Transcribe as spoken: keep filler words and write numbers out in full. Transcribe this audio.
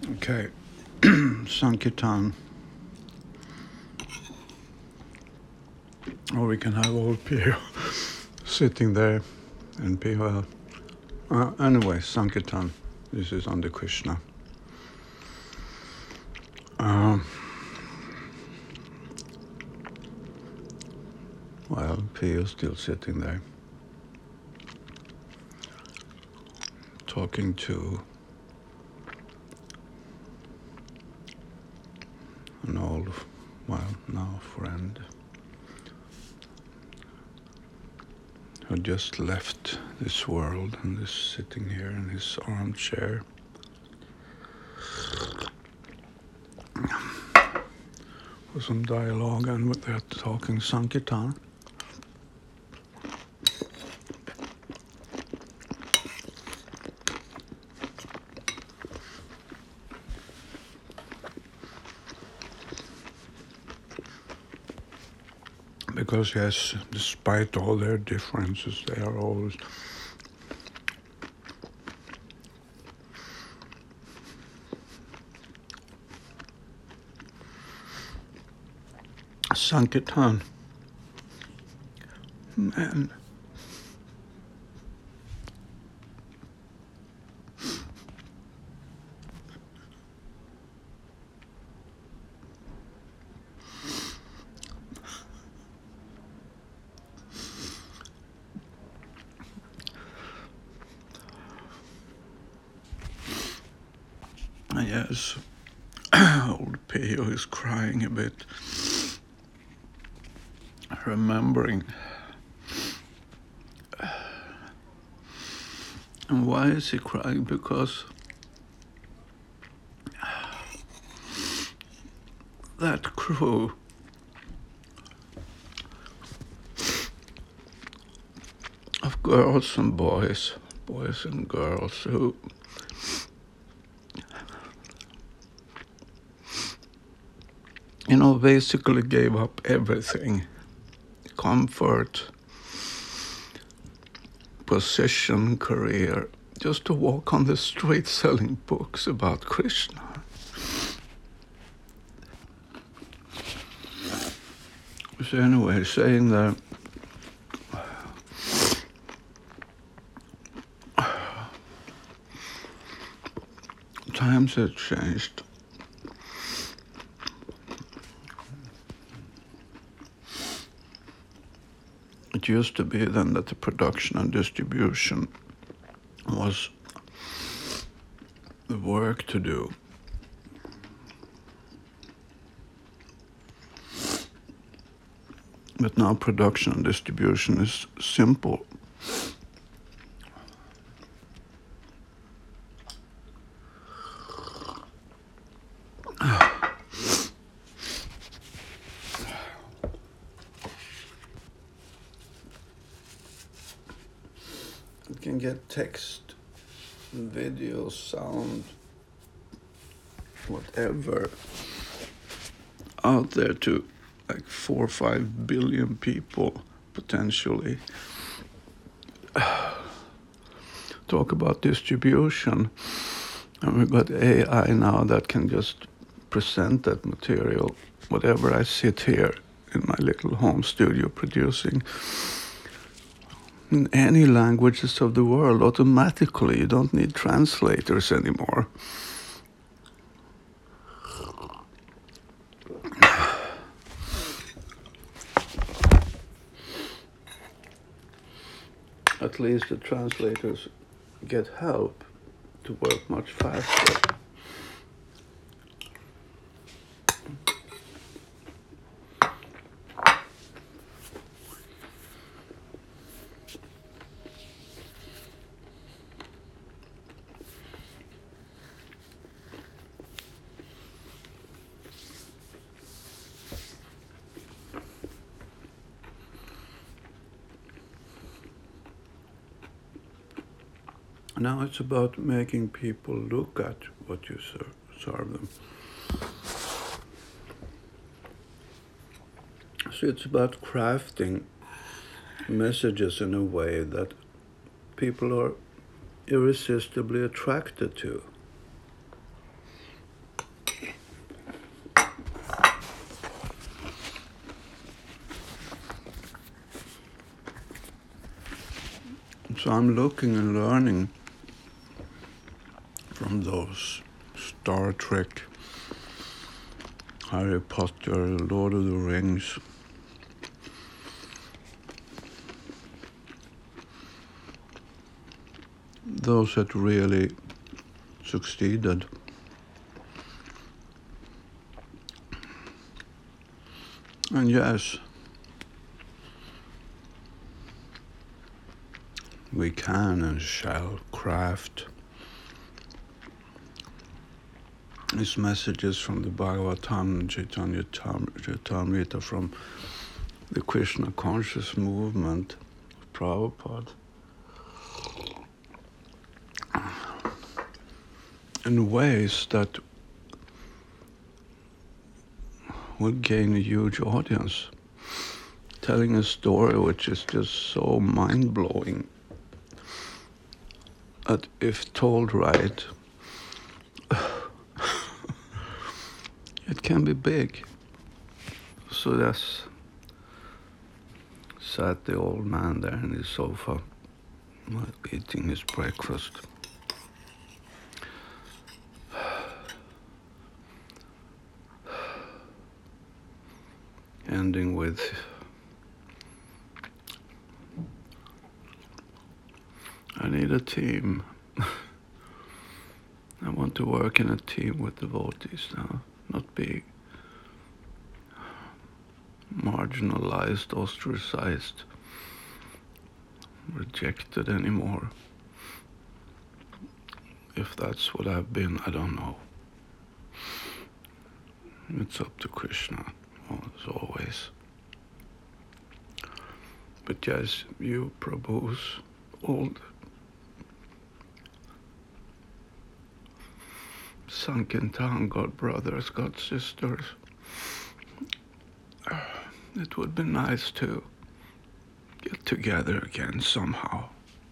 Okay, Sankirtan. Or we can have old Pio sitting there and Pio. Uh, anyway, Sankirtan. This is under Krishna. Um, well, Pio still sitting there, talking to an old, well, now friend, who just left this world and is sitting here in his armchair. For some dialogue and with that talking Sankirtan. Because yes, despite all their differences, they are always Sankirtan. Man. Yes, old Pio is crying a bit, remembering. And why is he crying? Because that crew of girls and boys, boys and girls who you know, basically gave up everything, comfort, position, career, just to walk on the street selling books about Krishna. So anyway, saying that times have changed. It used to be then that the production and distribution was the work to do. But now production and distribution is simple. It can get text, video, sound, whatever out there to like four or five billion people potentially. Talk about distribution, and we've got A I now that can just present that material, whatever I sit here in my little home studio producing, in any languages of the world automatically. You don't need translators anymore. At least the translators get help to work much faster. Now it's about making people look at what you serve them. So it's about crafting messages in a way that people are irresistibly attracted to. So I'm looking and learning from those Star Trek, Harry Potter, Lord of the Rings. Those that really succeeded. And yes, we can and shall craft these messages from the Bhagavatam, Chaitanya Charitamrita, from the Krishna conscious movement of Prabhupada, in ways that will gain a huge audience, telling a story which is just so mind-blowing that if told right, it can be big. So that's sat the old man there in his sofa, eating his breakfast. Ending with I need a team. I want to work in a team with devotees now, not be marginalized, ostracized, rejected anymore. If that's what I've been, I don't know. It's up to Krishna, as always. But yes, you Prabhus, old Sankirtan, God brothers, God sisters, it would be nice to get together again somehow.